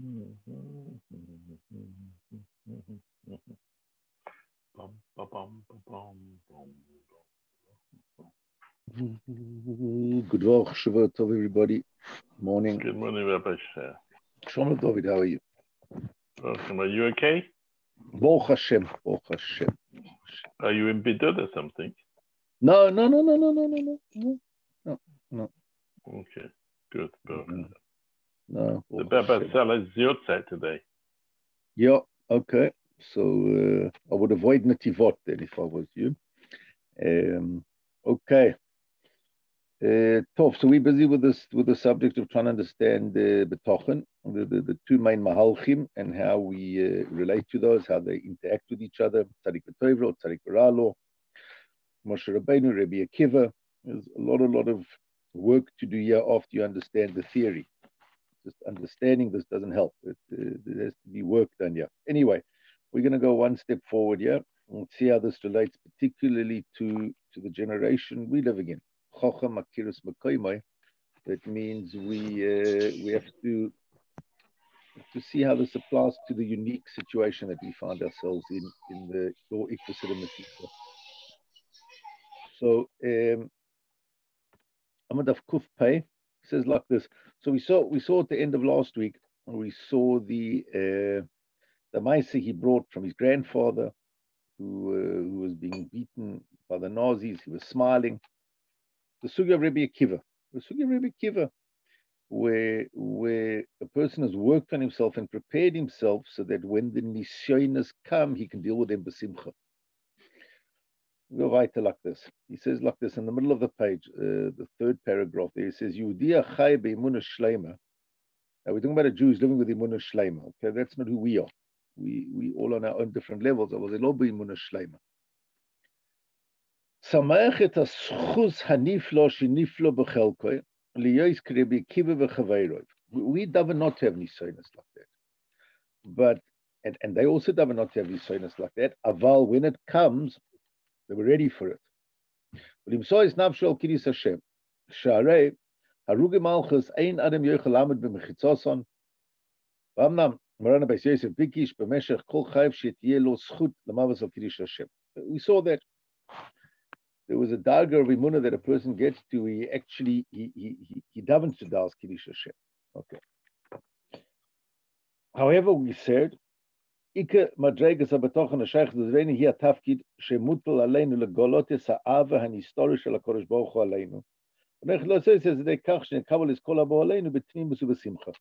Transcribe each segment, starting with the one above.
Good work, Shavuot Tov, everybody. Morning. Good morning, Rabbi Shah. Shalom David, how are you? Welcome. Are you okay? Baruch Hashem. Baruch Hashem. Are you in Bidud or something? No. Okay, good. No. The Baba Salah is your side today. Yeah, okay. So I would avoid Nativot then if I was you. Okay. Tov, so we're busy with the subject of trying to understand the Betochen, the two main Mahalchim, and how we relate to those, how they interact with each other. Tzadik B'Tovro, Tzadik B'Ralo, Moshe Rabbeinu, Rabbi Akiva. There's a lot of work to do here after you understand the theory. Just understanding this doesn't help. There has to be work done here. Anyway, we're going to go one step forward here and see how this relates particularly to the generation we're living in. That means we have to see how this applies to the unique situation that we find ourselves in the Dor Ikvus. So Amud of Kuf Pei says like this. So we saw at the end of last week, we saw the Maisa he brought from his grandfather, who was being beaten by the Nazis. He was smiling. The Sugya of Rabbi Akiva, where a person has worked on himself and prepared himself so that when the Nisyonos come, he can deal with them b'simcha. Go right like this. He says like this in the middle of the page, the third paragraph there. He says, Yehudiya chai be'emunah shleima. Now we're talking about a Jew who's living with emunah shleima. Okay, that's not who we are. We all on our own different levels. Sameach et haschus haniflo sheniflo b'chelkoi liyos k'Rebbi Akiva v'chaveirov. We daven not to have nisonos like that, but and they also daven not to have nisonos like that. Aval, when it comes, they were ready for it. But im sois nafshol kidis Hashem sharei haruge malchus ein adam yochel lamed b'mechitzoson v'amnam Marana Beis Yosef Bikish b'meshech kol chayv she'tiyeh lo zchut l'mavos al kiddush Hashem. We saw that there was a darga of emunah that a person gets to. He actually he davens to das kiddush Hashem. Okay. However, we said Ike madregas habetochen hashayich d'zreini hi atafkid shemutal aleinu legolot es ha'ava hanistori shel HaKadosh Baruch Hu aleinu. Rech lo says they kach shnekabel is kol habo aleinu betnimus ubesimcha.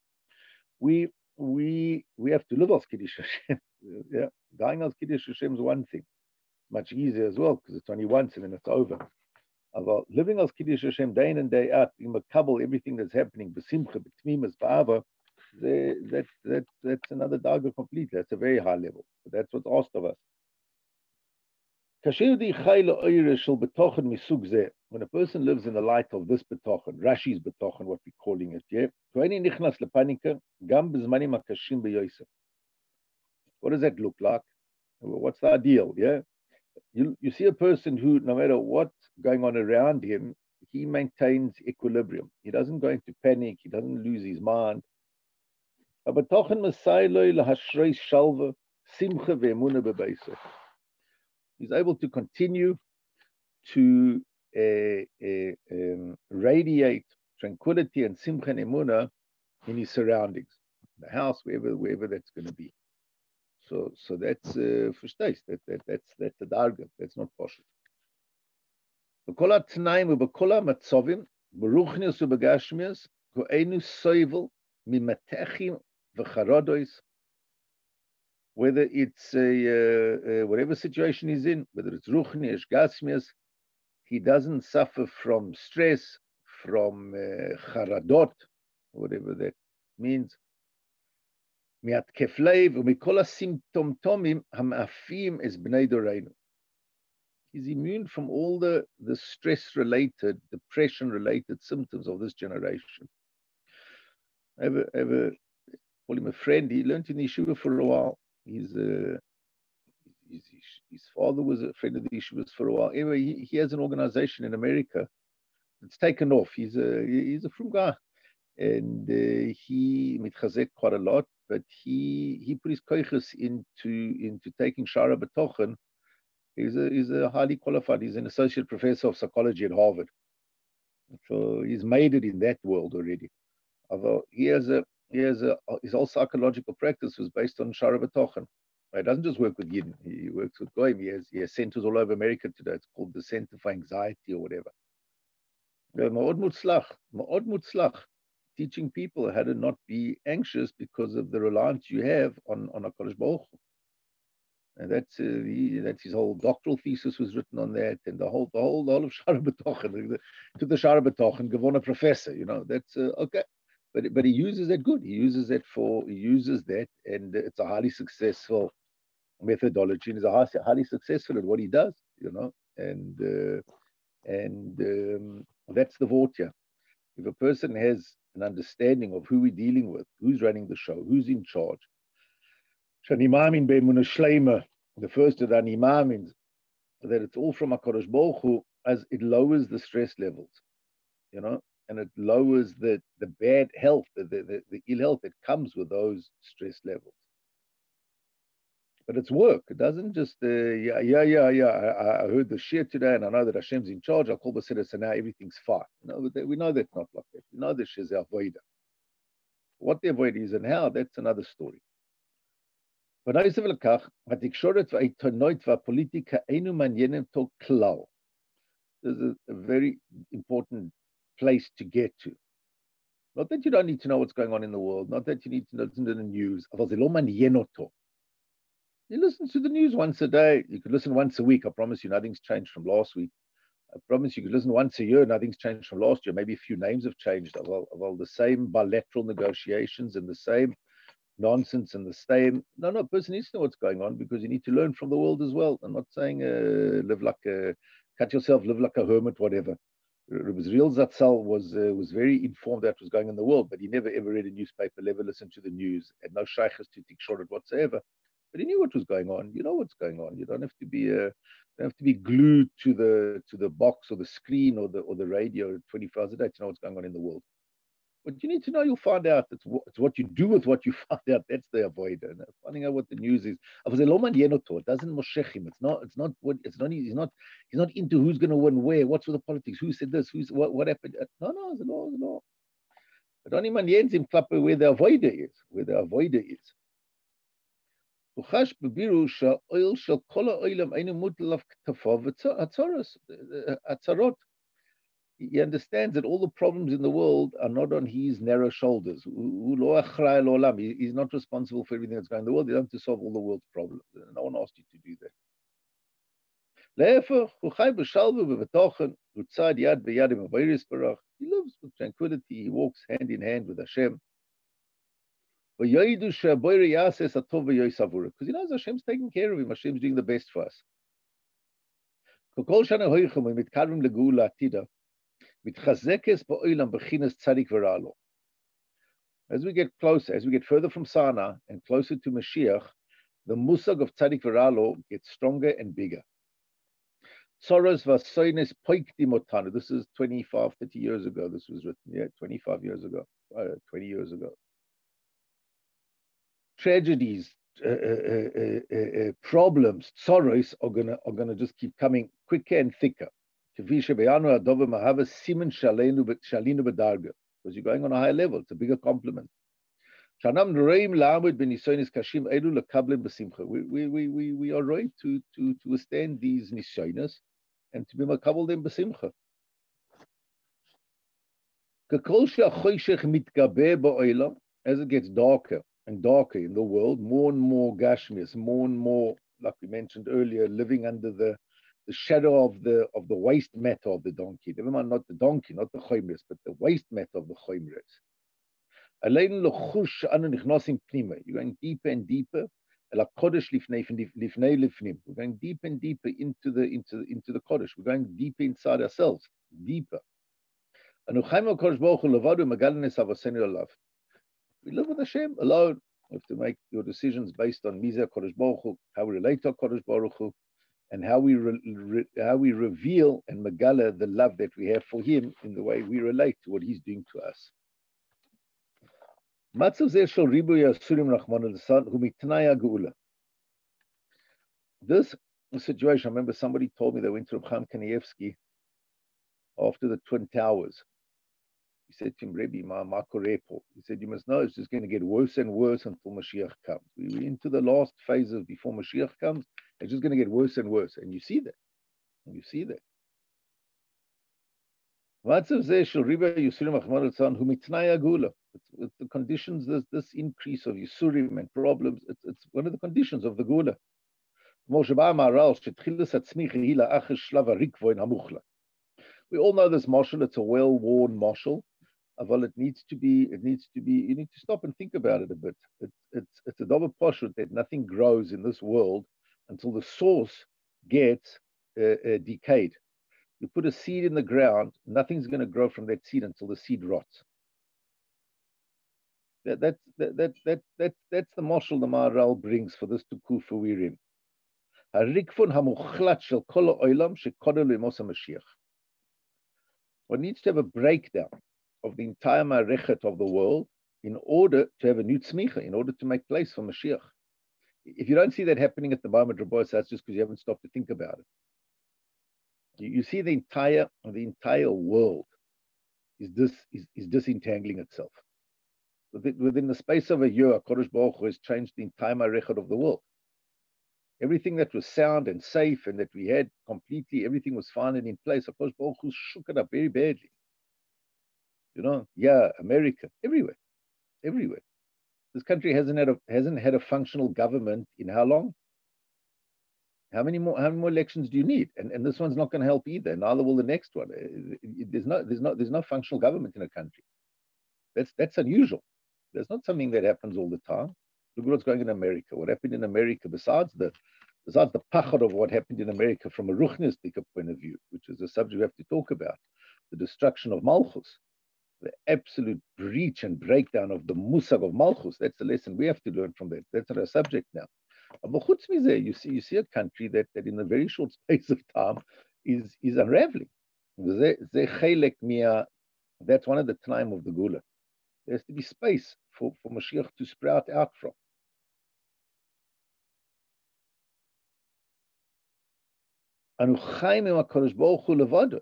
We have to live as kiddush Hashem. Yeah, dying as kiddush Hashem is one thing. Much easier as well because it's only once and then it's over. But living as Kiddush Hashem day in and day out, in makabel everything that's happening, b'simcha, b'tmimas, ba'ava, that's another daga completely. That's a very high level. But that's what's asked of us. When a person lives in the light of this betochen, Rashi's betochen, what we're calling it, yeah. What does that look like? What's the ideal? Yeah. You see a person who, no matter what's going on around him, he maintains equilibrium. He doesn't go into panic. He doesn't lose his mind. He's able to continue to radiate tranquility and simcha and emunah in his surroundings, the house, wherever that's going to be. So that's verstehst. That's the darga. That's not possible. B'kol ha'tnaim u'b'kol ha'matzovim b'ruchnius u'b'gashmius ko'enu soivel mimatechim v'charados. Whether it's whatever situation he's in, whether it's ruchnius, gashmius, he doesn't suffer from stress, from charadot, whatever that means. ומכל הסימפטומטומים המאפים es bnei doreinu. He's immune from all the stress-related, depression-related symptoms of this generation. I ever call him a friend. He learned in yeshiva for a while. His father was a friend of the yeshivas for a while. Anyway, he has an organization in America that's taken off. He's a frum guy. And he mitchazek quite a lot, but he put his koiches into taking Shara B'tochen. He's a highly qualified. He's an associate professor of psychology at Harvard. So he's made it in that world already. Although his whole psychological practice was based on Shara B'tochen. He doesn't just work with Yidden. He works with Goyim. He has centers all over America today. It's called the Center for Anxiety or whatever. Ma'od mutzlach, teaching people how to not be anxious because of the reliance you have on HaKadosh Baruch Hu. And that's his whole doctoral thesis was written on that, and the whole of Shara B'tochen, to the Shara B'tochen, given a professor. That's okay. But he uses that good. He uses that, and it's a highly successful methodology, and he's highly successful at what he does. And that's the vote here. If a person has an understanding of who we're dealing with, who's running the show, who's in charge. Shanimamin be'emunah shleima, the first of the animamins, that it's all from HaKadosh Baruch Hu, as it lowers the stress levels, and it lowers the bad health, the ill health that comes with those stress levels. But it's work. It doesn't just, I heard the shir today, and I know that Hashem's in charge. I'll call the Siddur, so now everything's fine. We know that's not like that. We know this is avoida. What the avoida is and how, that's another story. But there's a very important place to get to. Not that you don't need to know what's going on in the world, not that you need to listen to the news. You listen to the news once a day. You could listen once a week. I promise you nothing's changed from last week. I promise you could listen once a year. Nothing's changed from last year. Maybe a few names have changed. Well, the same bilateral negotiations and the same nonsense and the same. No, a person needs to know what's going on because you need to learn from the world as well. I'm not saying cut yourself, live like a hermit, whatever. Real Zatzal was very informed that was going on in the world, but he never ever read a newspaper, never listened to the news, had no shaykhs to Tikshoret whatsoever. But he knew what was going on. You know what's going on. You don't have to be glued to the box or the screen or the radio 24 hours a day to know what's going on in the world. But you need to know. You'll find out. It's what you do with what you find out. That's the avoider. Finding out what the news is. It doesn't moshech him. He's not into who's going to win where. What's with the politics? Who said this? What happened? No. It's the law. But only man yens him klappe where the avoider is. He understands that all the problems in the world are not on his narrow shoulders. He's not responsible for everything that's going on in the world. He doesn't have to solve all the world's problems. No one asked you to do that. He lives with tranquility. He walks hand in hand with Hashem. Because he knows Hashem's taking care of him. Hashem's doing the best for us. As we get closer, as we get further from Sana and closer to Mashiach, the musag of Tzadik V'Ralo gets stronger and bigger. Tzoros v'soines poikdi motanu. This is 25, 30 years ago. This was written, 25 years ago, 20 years ago. Tragedies, problems, sorrows are gonna just keep coming quicker and thicker. Because you're going on a higher level. It's a bigger compliment. We are right to withstand these nisyonos and to be makabel them b'simcha. As it gets darker and darker in the world, more and more gashmias, more and more, like we mentioned earlier, living under the shadow of the waste matter of the donkey. Never mind, not the donkey, not the choimres, but the waste matter of the choimres. You're going deeper and deeper. We're going deeper and deeper into the Kodesh. We're going deeper inside ourselves, deeper. We live with Hashem alone. You have to make your decisions based on Mizah Kodesh Baruch Hu, how we relate to Kodesh Baruch Hu, and how we reveal and megala the love that we have for Him in the way we relate to what He's doing to us. Matzav zeh shel ribuy asurim rachmana litzlan hu mitnai hageulah. This situation, I remember somebody told me they went to Reb Chaim Kanievsky after the Twin Towers. He said to him, Rebbe, my korepo. He said, you must know it's just going to get worse and worse until Mashiach comes. We're into the last phases before Mashiach comes. It's just going to get worse and worse. And you see that. You see that. It's the conditions, this increase of Yisurim and problems, it's one of the conditions of the Gula. We all know this mashal, it's a well-worn mashal. Well, you need to stop and think about it a bit. It's a double poshut that nothing grows in this world until the source gets decayed. You put a seed in the ground, nothing's going to grow from that seed until the seed rots. That's the mashal the Maharal brings for this tukufa we're in. One needs to have a breakdown of the entire marechet of the world in order to have a new tzmicha, in order to make place for Mashiach. If you don't see that happening at the moment, Rabbi, that's just because you haven't stopped to think about it. You see the entire world is disentangling itself. Within the space of a year, Kodesh Baruch Hu has changed the entire marechet of the world. Everything that was sound and safe and that we had completely, everything was fine and in place. Kodesh Baruch Hu shook it up very badly. America, everywhere. This country hasn't had a functional government in how long? How many more elections do you need? And this one's not going to help either. Neither will the next one. There's no functional government in a country. That's unusual. That's not something that happens all the time. Look at what's going on in America. What happened in America, besides the pachad of what happened in America from a ruchnistic point of view, which is a subject we have to talk about, the destruction of Malchus, the absolute breach and breakdown of the musag of Malchus. That's the lesson we have to learn from that. That's not our subject now. But you see a country that in a very short space of time is unraveling. That's one of the time of the Gula. There has to be space for Mashiach to sprout out from. Anu chaim im HaKadosh Baruch Hu levado.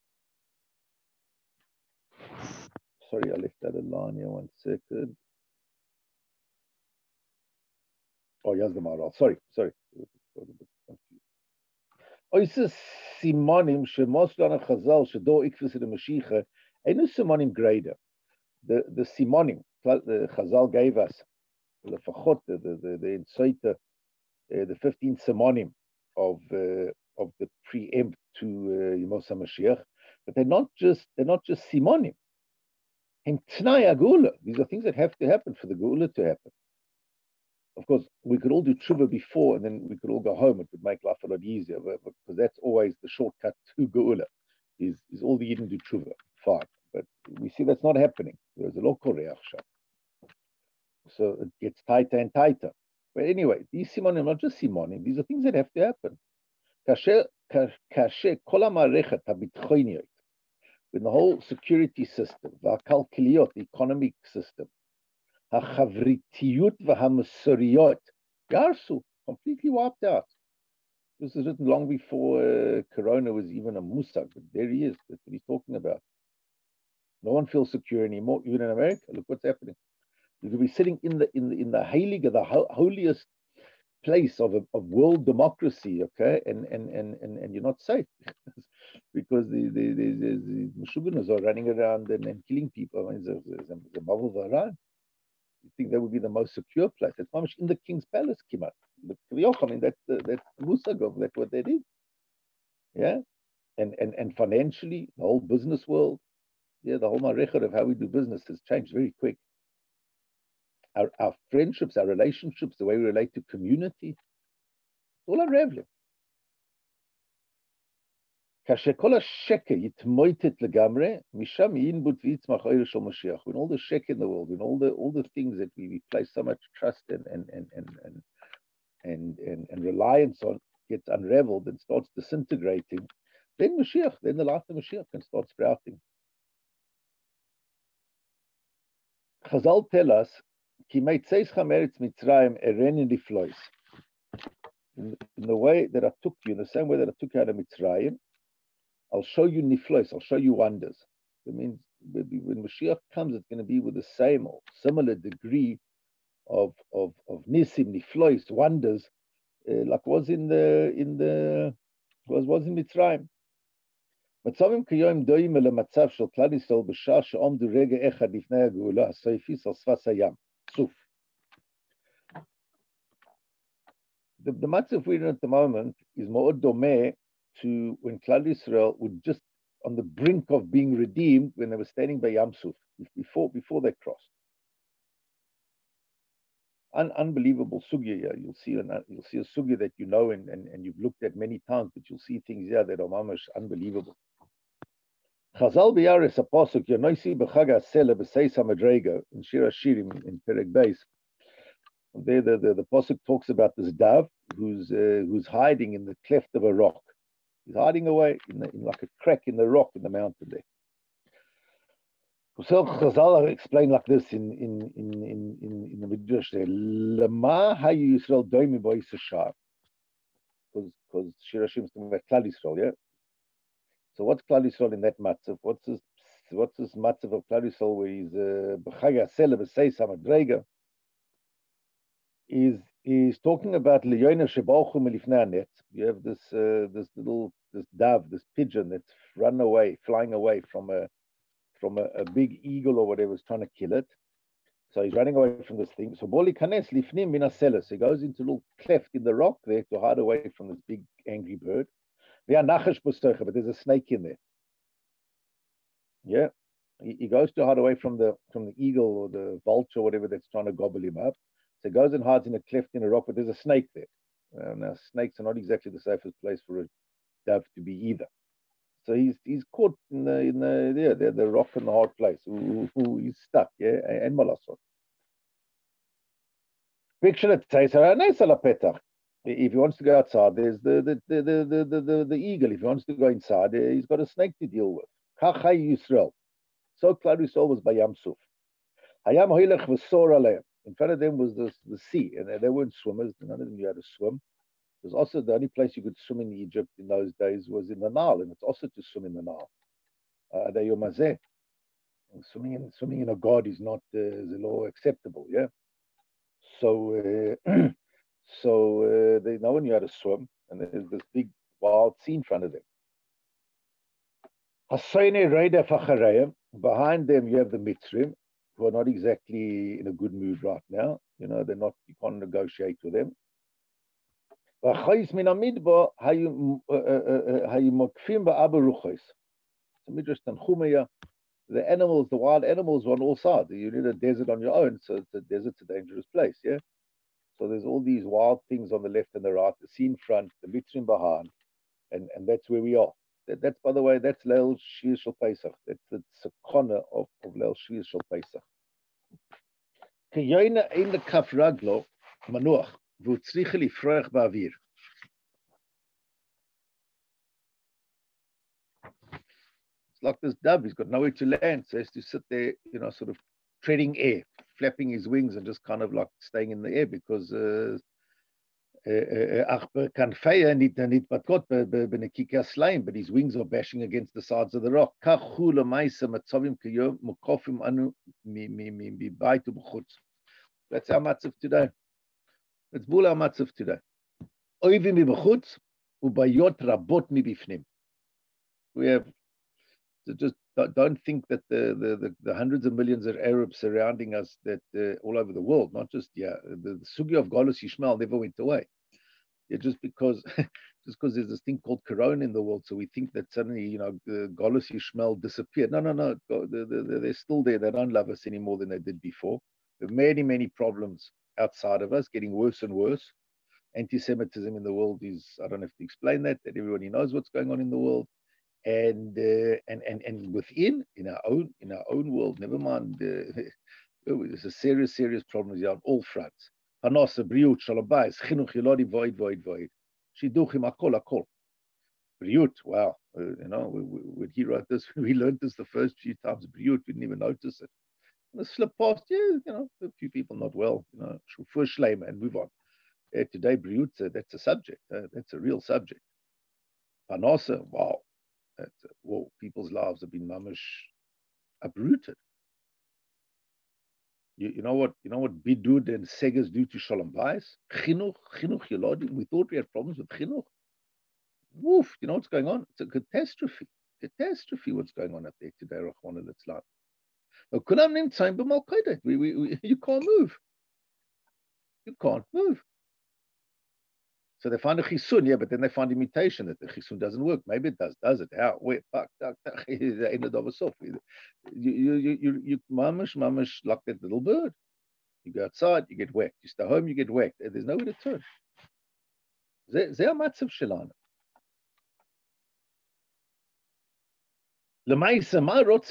Sorry, I left that alone here. 1 second. Oh, yes, the Maharal. Sorry. Oises simonim shemos lana chazal shedo ikfus in the Mashiach. Enu simonim greater. The simonim the Chazal gave us, the fachot, the insight, the 15 simonim of the preempt to Yemos HaMashiach, but they're not just simonim. These are things that have to happen for the Geula to happen. Of course, we could all do tshuva before, and then we could all go home. It would make life a lot easier, because that's always the shortcut to Geula. Is all the Yidden do tshuva, fine. But we see that's not happening. There's a local reaction. So it gets tighter and tighter. But anyway, these simonim are not just simonim. These are things that have to happen. When the whole security system, the economic system, completely wiped out. This is written long before Corona was even a musag, but there he is. That's what he's talking about. No one feels secure anymore, even in America. Look what's happening. You could be sitting in the heilige, the holiest place of world democracy, okay, and you're not safe because the Meshuganas are running around and killing people. I mean, the Mavel Varan. You think that would be the most secure place? It's not much in the king's palace, Kimat. I mean, that's the musag of that's what they did. Yeah, and financially, the whole business world, the whole marechad of how we do business has changed very quick. Our friendships, our relationships, the way we relate to community, it's all unraveling. When all the shek in the world, when all the things that we place so much trust and reliance on gets unraveled and starts disintegrating, then the light of Mashiach can start sprouting. Chazal tell us, Ki meitzeis chameretz Mitzrayim eren liflois. In the way that I took you, in the same way that I took you out of Mitzrayim, I'll show you niflois, I'll show you wonders. That means when Mashiach comes, it's going to be with the same or similar degree of nisim, niflois, wonders, like was in Mitzrayim. מצבים כיום דומים למצב של כלל ישראל בשעה שעומדו רגע אחד לפני הגאולה הסופית על שפת הים. סוף. The matzav we're in at the moment is מאוד דומה to when Klal Yisrael were just on the brink of being redeemed when they were standing by Yam Suf, before they crossed. Unbelievable sugya here. You'll see a sugya that you know and you've looked at many times, but you'll see things here that are mamash unbelievable. Chazal biyaris a pasuk yonoisi b'chag ha'sela b'seis ha'madrega in Shir Hashirim in Perek Beis. There the pasuk talks about this dove who's hiding in the cleft of a rock. He's hiding away in like a crack in the rock in the mountain there. Chazal explained like this in the Midrash there. Lema hayu Yisrael doimi b'ois hashar. Because Shir Hashirim is talking about Klal Yisrael, yeah. So what's Klal Yisrael in that matzav? What's this matzav of Klal Yisrael where he's b'chag ha'sela b'seis ha'madrega? Is talking about Leyoina shebalchu melifnei hanet. You have this dove, this pigeon that's flying away from a big eagle or whatever is trying to kill it. So he's running away from this thing. So boli kanes lifnim min ha'sela. So he goes into a little cleft in the rock there to hide away from this big angry bird. But there's a snake in there. Yeah, he goes to hide away from the eagle or the vulture or whatever that's trying to gobble him up. So he goes and hides in a cleft in a rock, but there's a snake there. Now snakes are not exactly the safest place for a dove to be either. So he's caught in the rock in the hard place. He's stuck. Yeah, and malasot. Picture it. If he wants to go outside, there's the eagle. If he wants to go inside, he's got a snake to deal with. Kachai Yisrael. So Klal Yisrael was by Yam Suf. Hayam hoilech v'sor aleim. In front of them was the sea, and they weren't swimmers. None of them knew how to swim. There's also the only place you could swim in Egypt in those days was in the Nile, and it's also to swim in the Nile. Swimming in a god is not the law acceptable. Yeah. So they no one knew how to swim, and there's this big wild sea in front of them. Behind them you have the Mitzrim, who are not exactly in a good mood right now. You know, you can't negotiate with them. The animals, the wild animals, were on all sides. You need a desert on your own, so the desert's a dangerous place, yeah? So there's all these wild things on the left and the right, the sea in front, the Mitzrim behind, and that's where we are. That's, by the way, that's Leil Shir Shel Pesach. That's the sakona of Leil Shir Shel Pesach. Keyoina ein lekaf raglo manuach v'utzricha lifroach ba'avir. It's like this dove. He's got nowhere to land, so he has to sit there, you know, sort of treading air, flapping his wings and just kind of like staying in the air because but his wings are bashing against the sides of the rock. That's our matzav today. That's bul our matzav today. We have to just don't think that the hundreds of millions of Arabs surrounding us that all over the world, not just the sugya of Golus Yishmael never went away. Yeah, just because there's this thing called corona in the world, so we think that suddenly, you know, Golus Yishmael disappeared. No. They're still there. They don't love us any more than they did before. There are many problems outside of us, getting worse and worse. Anti-Semitism in the world is, I don't have to explain that everybody knows what's going on in the world. And within, in our own world, never mind, there's a serious problem here on all fronts. Parnasa, briut, shalom bayis, chinuch yilodi, void. Shiduchim, akol. Briut, wow. You know, when he wrote this, we learned this the first few times. Briut, we didn't even notice it. slip past, a few people not well, shufur shleima, and move on. Today, briutza, that's a subject. That's a real subject. Panosa, wow. Whoa, people's lives have been mamish uprooted. You know what bidud and segas do to shalom bayis? Chinuch yolodim. We thought we had problems with chinuch. Woof, you know what's going on? It's a catastrophe. What's going on up there today, Rachmana litzlan. You can't move. So they find a chisun, but then they find imitation that the chisun doesn't work. Maybe it does it? How? Wait, fuck, the end of soft. You mamish like that little bird. You go outside, you get whacked. You stay home, you get whacked. There's nowhere to turn. Ze matzav shelana. So what does Hashem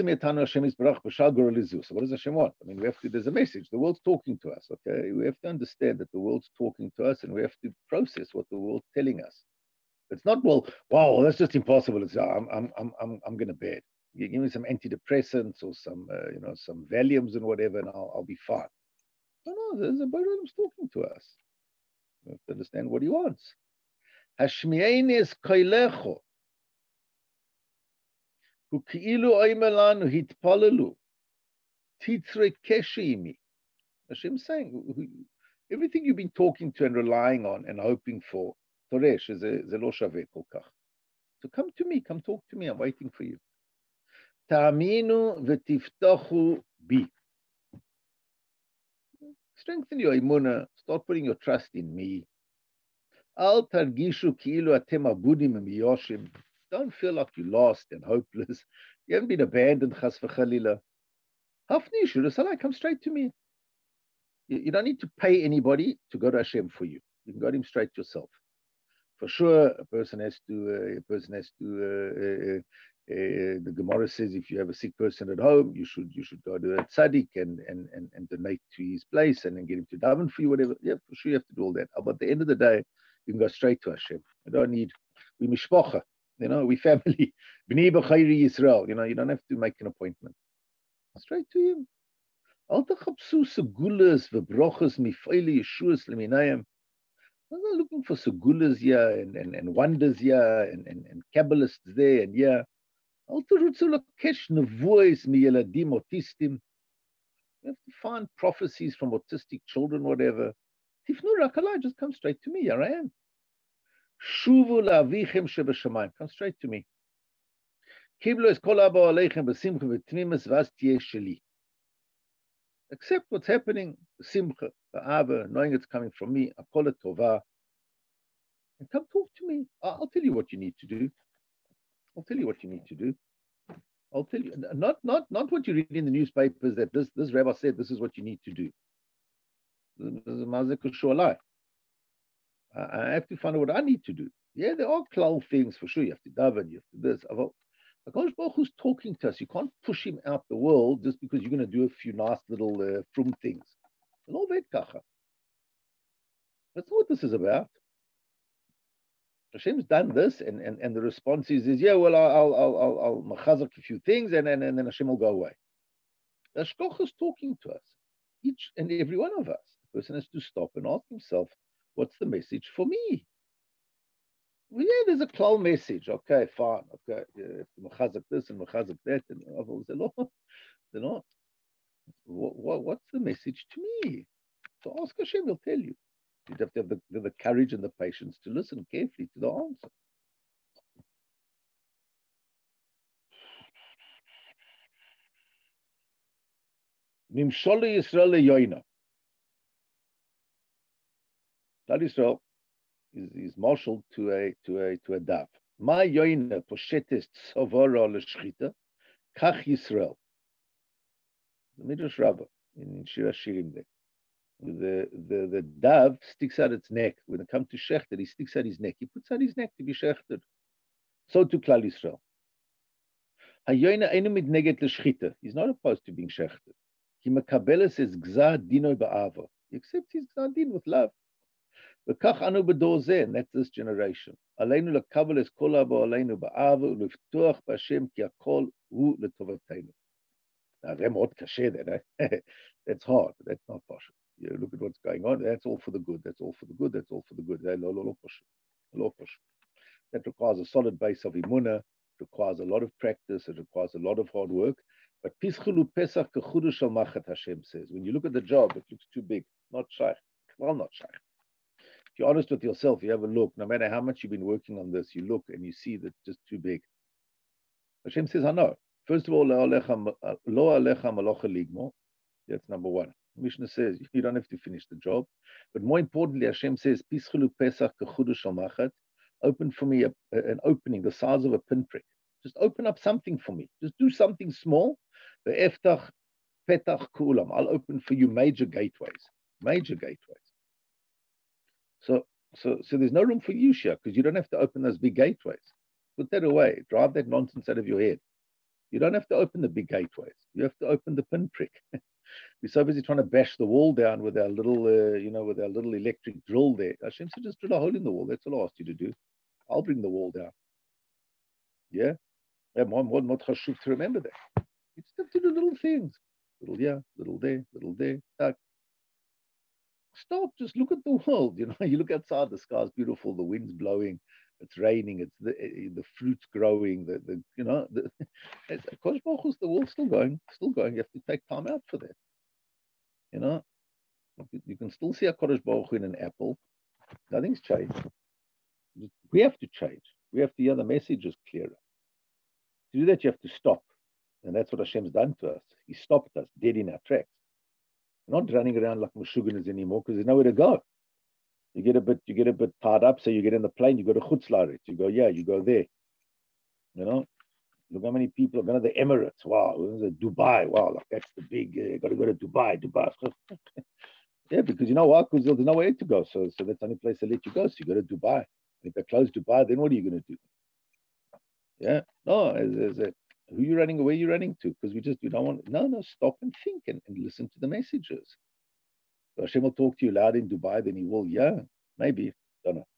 want? I mean, there's a message. The world's talking to us, okay? We have to understand that the world's talking to us and we have to process what the world's telling us. It's not, wow, that's just impossible. It's, I'm going to bed. You give me some antidepressants or some Valiums and whatever, and I'll be fine. No, there's a Baruch who's talking to us. We have to understand what he wants. Hashmi'ein es koilecho. Hashem saying, everything you've been talking to and relying on and hoping for, Toresh is a lo shaveh kol kach. So come to me, come talk to me, I'm waiting for you. Ta'aminu v'tiftachu bi. Strengthen your imunah, start putting your trust in me. Al targishu ki'ilu atem abudim miyoshim. Don't feel like you're lost and hopeless. You haven't been abandoned, chas v'chalila. Hafni shurasalai, come straight to me. You don't need to pay anybody to go to Hashem for you. You can go to him straight yourself. For sure, a person has to. The Gemara says if you have a sick person at home, you should go to a tzaddik and donate to his place and then get him to daven for you, whatever. Yeah, for sure you have to do all that. But at the end of the day, you can go straight to Hashem. You don't need. We mishpacha. We family. B'nei b'chayri Yisrael. You don't have to make an appointment. Straight to him. Al tachapsu segulas v'brochas mifeili yeshuas leminayim. I'm not looking for segulas here and wonders here and Kabbalists there and here. Al terutzu lakesh nevuos miyeladim autistim. You have to find prophecies from autistic children, whatever. Tifnu rakalai, just come straight to me. Here I am. Shuvu la'avichem shebashamayim. Come straight to me. Kiblu es kol haba aleichem b'simcha v'tmimus v'az tiyeh sheli. Accept what's happening, simcha, ba'ava, knowing it's coming from me, akol tova, and come talk to me. I'll tell you what you need to do. I'll tell you, not what you read in the newspapers that this rabbi said this is what you need to do. This is a mazak shualai. I have to find out what I need to do. Yeah, there are klal things for sure. You have to daven, you have to this. HaKadosh Baruch Hu's talking to us. You can't push him out the world just because you're going to do a few nice little frum things. That's not what this is about. Hashem's done this, and the response is yeah, well, I'll machazak a few things, and then Hashem will go away. The Hashkoch is talking to us, each and every one of us. The person has to stop and ask himself, what's the message for me? Well, yeah, there's a klal message. Okay, fine. Okay, machazak this and machazak that, and they're not. What's the message to me? So ask Hashem, he'll tell you. You have to have the courage and the patience to listen carefully to the answer. Nimsholi Yisrael leyoina. Klal Yisrael is marshaled to a dove. Ma yoina poshetes tzavara l'shchita, kach Yisrael. The Midrash Rabbah in Shir Hashirim there. The dove sticks out its neck. When it comes to shechter, he sticks out his neck. He puts out his neck to be shechted. So to Klal Yisrael. Hayoina einu mitneget l'shchita. He's not opposed to being shechted. He makabeles es gzar dino ba'ava. He accepts his gzar din with love. V'kach anu b'dor zeh, and that's this generation. Aleinu lakabel es kol haba aleinu ba'ava u'liftuach b'Hashem ki hakol hu letovatenu. That's hard. That's not possible. You look at what's going on. That's all for the good. That's all for the good. That's all for the good. That requires a solid base of imunah. It requires a lot of practice. It requires a lot of hard work. But Pischulu Pesach Kechudesh al Machat, Hashem says. When you look at the job, it looks too big. Not shaykh. Well, not shaykh. If you're honest with yourself, you have a look. No matter how much you've been working on this, you look and you see that it's just too big. Hashem says, I know. First of all, lo alecha malocha ligmo. That's number one. Mishnah says you don't have to finish the job. But more importantly, Hashem says, Pischulu Pesach Kechudesh al Machat. Open for me an opening the size of a pinprick. Just open up something for me. Just do something small. The eftach petach kulam. I'll open for you major gateways. Major gateways. So there's no room for you here because you don't have to open those big gateways. Put that away. Drive that nonsense out of your head. You don't have to open the big gateways. You have to open the pinprick. We're so busy trying to bash the wall down with our little, with our little electric drill there. Hashem said, just drill a hole in the wall. That's all I asked you to do. I'll bring the wall down. Yeah? And one more chashuv to remember that. You just have to do little things. Little here, little there, tuck. Stop, just look at the world. You look outside, the sky's beautiful, the wind's blowing, it's raining, it's the fruit's growing, the Kosh Baruch Hu's, the world's still going. You have to take time out for that. You can still see a Kodesh Baruch Hu in an apple. Nothing's changed. We have to change. We have to hear the messages clearer. To do that, you have to stop. And that's what Hashem's done to us. He stopped us dead in our tracks. We're not running around like Meshuggahs anymore because there's nowhere to go. You get a bit tied up, so you get in the plane, you go to Chutz La'aretz, you go, you go there. Look how many people are going to the Emirates. Wow, Dubai. Wow, like that's the big, got to go to Dubai. Yeah, because you know why? Because there's nowhere to go. So that's the only place they let you go. So you go to Dubai. If they close Dubai, then what are you going to do? Yeah, no, who are you running? Where are you running to? Because you don't want. No, stop and think and listen to the messages. So Hashem will talk to you loud in Dubai, then He will. Yeah, maybe. Don't know.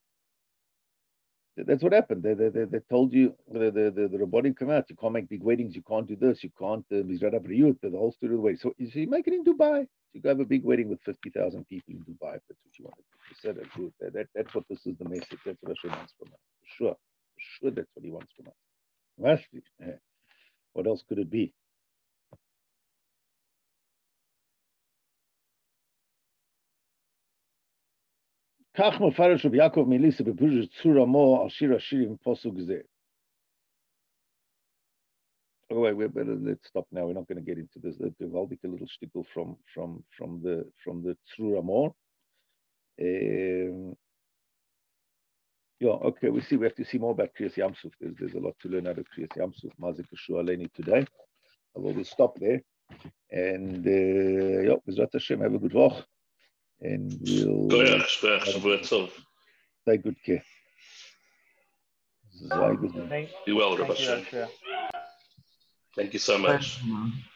That's what happened. They told you the Rabbanim come out. You can't make big weddings. You can't do this. You can't. Mizrad Abriyut, the whole story of the wedding. So you make it in Dubai. You go have a big wedding with 50,000 people in Dubai. If that's what you wanted. You said it good. That's what this is the message. That's what Hashem wants from us. For sure, that's what He wants from us. What else could it be? Kach mefarish Rabbi Yaakov Milisa bepirush tzura mo al shir hashirim posuk zeh. Oh wait, let's stop now. We're not going to get into this. The Valdik a little shtickle from the tzura mo. Okay. We have to see more about Kriyas Yamsuf. There's a lot to learn out of Kriyas Yamsuf. Mazik Yeshua Aleini today. We'll stop there. And B'ezrat Hashem, have a good walk. And we'll take good care. Be well, Rabbi. Thank you so much.